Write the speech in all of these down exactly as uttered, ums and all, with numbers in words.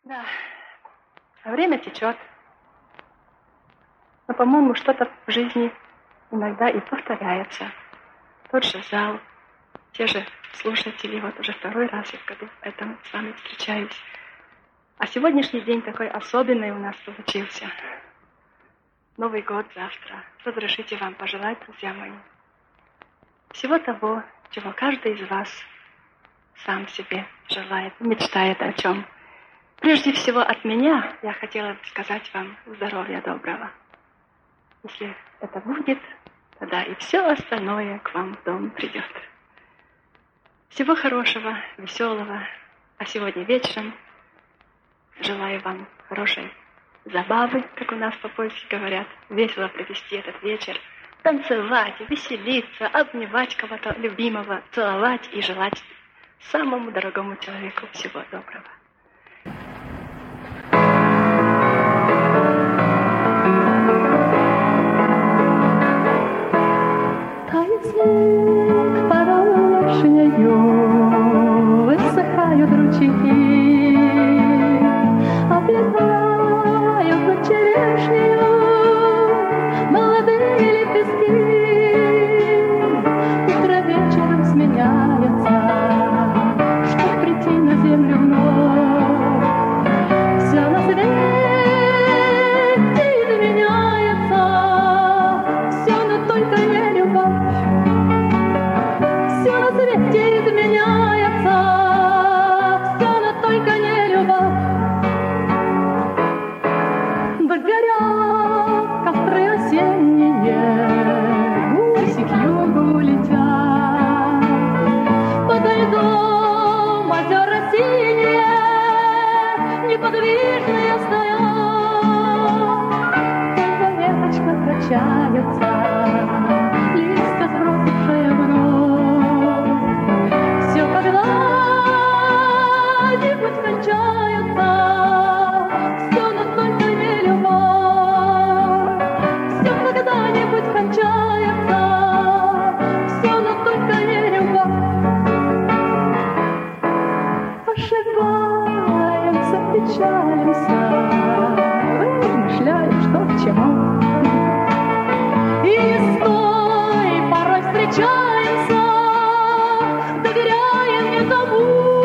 Да, а время течет. Но, по-моему, что-то в жизни иногда и повторяется. Тот же зал, те же слушатели. Вот уже второй раз я в году этом с вами встречаюсь. А сегодняшний день такой особенный у нас получился. Новый год завтра. Разрешите вам пожелать, друзья мои, всего того, чего каждый из вас сам себе желает, мечтает о чем. Прежде всего от меня я хотела бы сказать вам здоровья доброго. Если это будет, тогда и все остальное к вам в дом придет. Всего хорошего, веселого. А сегодня вечером желаю вам хорошей забавы, как у нас по-польски говорят, весело провести этот вечер, танцевать, веселиться, обнимать кого-то любимого, целовать и желать самому дорогому человеку всего доброго. Снег порошнею, высыхают ручейки, облетают черешню молодые лепестки. Утро вечером сменяется, чтоб прийти на землю вновь. Все на свете изменяется, все, но только не любовь. Все на свете изменяется, все, но только не любовь. Догорят костры осенние, гуси к югу летят. Подо льдом озера синие, неподвижные стоят. Только веточка качается, листья сбросившие вновь. Все когда-нибудь кончается, все, но только не любовь. Все когда-нибудь кончается, все, но только не любовь. Ошибаемся, печалимся, размышляем, что к чему. И не с той порой встречаемся, доверяем не тому.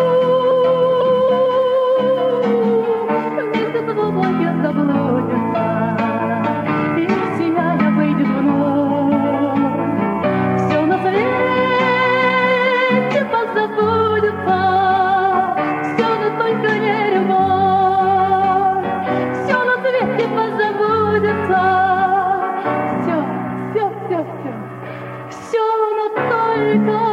Вместе с облаком заблудится, и сияя выйдет вновь. Все на свете позабудется, все, но только не любовь. Все на свете позабудется, все, все, все, все, все, но только